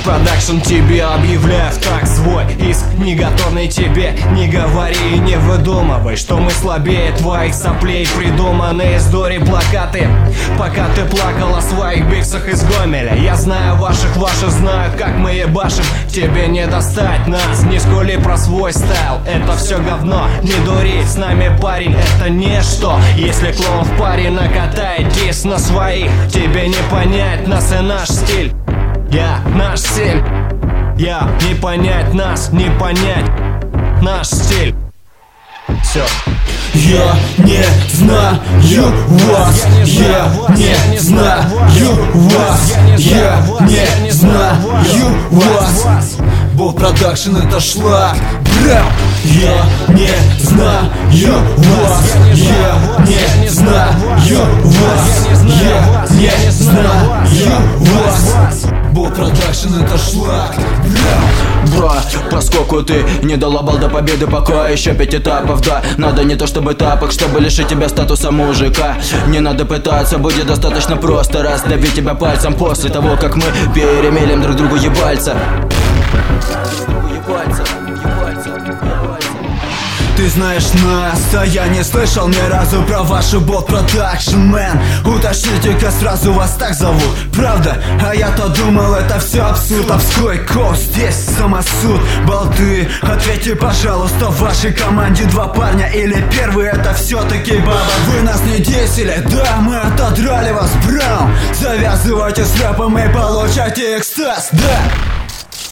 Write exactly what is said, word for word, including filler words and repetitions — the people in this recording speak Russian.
Продакшн тебе объявляю в так свой иск не готовный тебе. Не говори и не выдумывай, что мы слабее твоих соплей. Придуманные из дори плакаты, пока ты плакал о своих биксах из Гомеля. Я знаю ваших, ваши знают, как мы ебашим. Тебе не достать нас, не скули про свой стайл. Это все говно, не дури, с нами парень, это ничто. Если клоун в паре накатает дис на своих, тебе не понять нас и наш стиль. Я наш стиль. Я не понять нас, не понять наш стиль. Все. Я не знаю вас, я не знаю вас, я не знаю вас. Бог продакшн это шлак, бра. Я не знаю вас, я не знаю вас, я не знаю вас. Бог продакшн это шлак, бра. Бро, поскольку ты не долобал до победы, пока еще пять этапов, да. Надо не то чтобы тапок, чтобы лишить тебя статуса мужика. Не надо пытаться, будет достаточно просто раздавить тебя пальцем после того, как мы перемелем друг другу ебальца. Ебальца, ебальца, ебальца. Ты знаешь нас, а я не слышал ни разу про вашу бот продакшн, мэн. Уточните-ка сразу, вас так зовут, правда? А я-то думал, это все абсурд. Обской кост, здесь самосуд. Болты, ответьте, пожалуйста, в вашей команде два парня или первый это все-таки баба? Вы нас не десили, да, мы отодрали вас, браун. Завязывайте с рэпом и получайте экстаз, да.